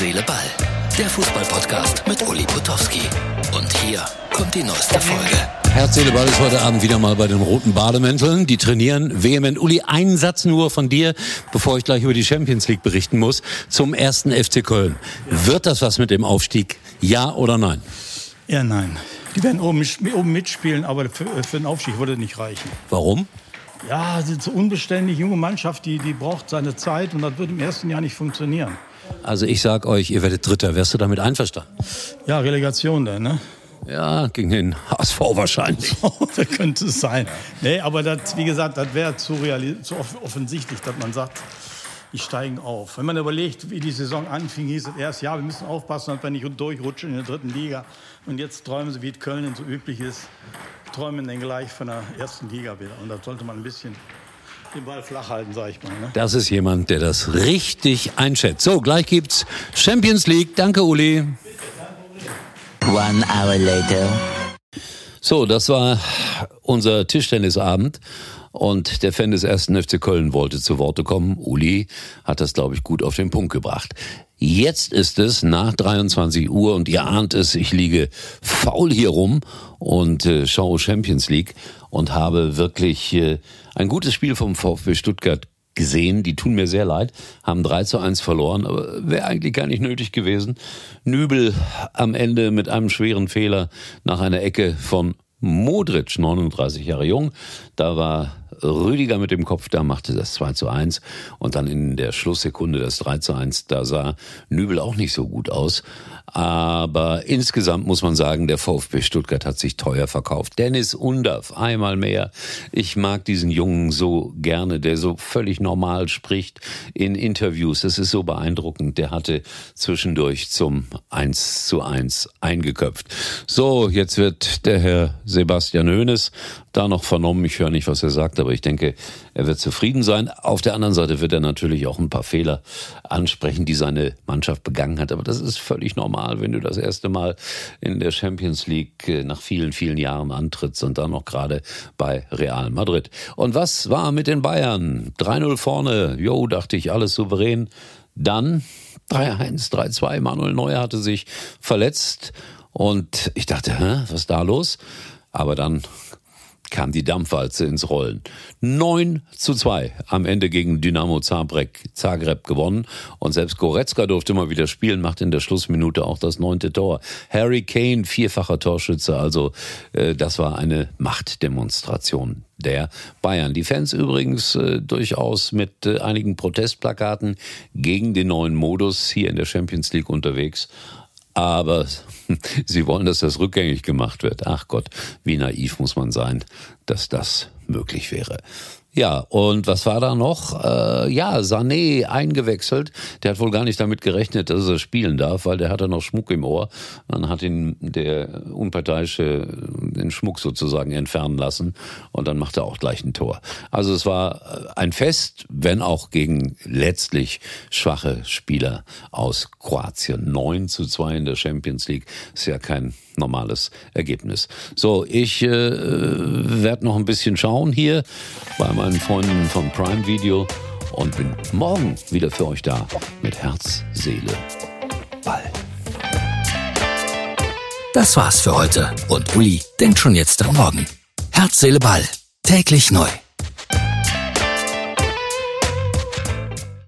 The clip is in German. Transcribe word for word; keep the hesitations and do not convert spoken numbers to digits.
Seele, Ball. Der Fußball-Podcast mit Uli Potowski. Und hier kommt die neueste Folge. Herz, Seele, Ball ist heute Abend wieder mal bei den roten Bademänteln. Die trainieren vehement. Uli, einen Satz nur von dir, bevor ich gleich über die Champions League berichten muss, zum ersten F C Köln. Wird das was mit dem Aufstieg? Ja oder nein? Ja, nein. Die werden oben, oben mitspielen, aber für, für den Aufstieg würde es nicht reichen. Warum? Ja, sie ist so unbeständig, junge Mannschaft, die, die braucht seine Zeit und das wird im ersten Jahr nicht funktionieren. Also ich sag euch, ihr werdet Dritter. Wärst du damit einverstanden? Ja, Relegation dann, ne? Ja, gegen den H S V wahrscheinlich. Das könnte es sein. Nee, aber das, wie gesagt, das wäre zu, zu offensichtlich, dass man sagt, die steigen auf. Wenn man überlegt, wie die Saison anfing, hieß es erst, ja, wir müssen aufpassen, dass wir nicht durchrutschen in der dritten Liga. Und jetzt träumen sie, wie es Köln so üblich ist, träumen dann gleich von der ersten Liga wieder. Und da sollte man ein bisschen den Ball flach halten, sag ich mal. Ne? Das ist jemand, der das richtig einschätzt. So, gleich gibt's Champions League. Danke, Uli. One hour later. So, das war unser Tischtennisabend. Und der Fan des ersten F C Köln wollte zu Worte kommen. Uli hat das, glaube ich, gut auf den Punkt gebracht. Jetzt ist es nach dreiundzwanzig Uhr und ihr ahnt es, ich liege faul hier rum und äh, schaue Champions League und habe wirklich äh, ein gutes Spiel vom VfB Stuttgart gesehen. Die tun mir sehr leid, haben drei zu eins verloren, aber wäre eigentlich gar nicht nötig gewesen. Nübel am Ende mit einem schweren Fehler nach einer Ecke von Modric, neununddreißig Jahre jung. Da war Rüdiger mit dem Kopf, da machte das zwei zu eins und dann in der Schlusssekunde das drei zu eins. Da sah Nübel auch nicht so gut aus. Aber insgesamt muss man sagen, der VfB Stuttgart hat sich teuer verkauft. Dennis Undav, einmal mehr. Ich mag diesen Jungen so gerne, der so völlig normal spricht in Interviews. Das ist so beeindruckend. Der hatte zwischendurch zum eins zu eins eingeköpft. So, jetzt wird der Herr Sebastian Hoeneß da noch vernommen. Ich höre nicht, was er sagt, aber ich denke, er wird zufrieden sein. Auf der anderen Seite wird er natürlich auch ein paar Fehler ansprechen, die seine Mannschaft begangen hat. Aber das ist völlig normal, wenn du das erste Mal in der Champions League nach vielen, vielen Jahren antrittst und dann noch gerade bei Real Madrid. Und was war mit den Bayern? drei null vorne. Jo, dachte ich, alles souverän. Dann drei eins, drei zwei. Manuel Neuer hatte sich verletzt. Und ich dachte, hä, was ist da los? Aber dann kam die Dampfwalze ins Rollen. neun zu zwei am Ende gegen Dynamo Zagreb, Zagreb gewonnen. Und selbst Goretzka durfte mal wieder spielen, macht in der Schlussminute auch das neunte Tor. Harry Kane, vierfacher Torschütze, also äh, das war eine Machtdemonstration der Bayern. Die Fans übrigens äh, durchaus mit äh, einigen Protestplakaten gegen den neuen Modus hier in der Champions League unterwegs. Aber sie wollen, dass das rückgängig gemacht wird. Ach Gott, wie naiv muss man sein, dass das möglich wäre. Ja, und was war da noch? Äh, ja, Sané eingewechselt. Der hat wohl gar nicht damit gerechnet, dass er spielen darf, weil der hatte noch Schmuck im Ohr. Dann hat ihn der Unparteiische den Schmuck sozusagen entfernen lassen und dann macht er auch gleich ein Tor. Also es war ein Fest, wenn auch gegen letztlich schwache Spieler aus Kroatien. neun zu zwei in der Champions League ist ja kein normales Ergebnis. So, ich äh, werde noch ein bisschen schauen hier bei meinen Freunden vom Prime Video und bin morgen wieder für euch da mit Herz, Seele, Ball. Das war's für heute und Uli denkt schon jetzt am Morgen. Herz, Seele, Ball. Täglich neu.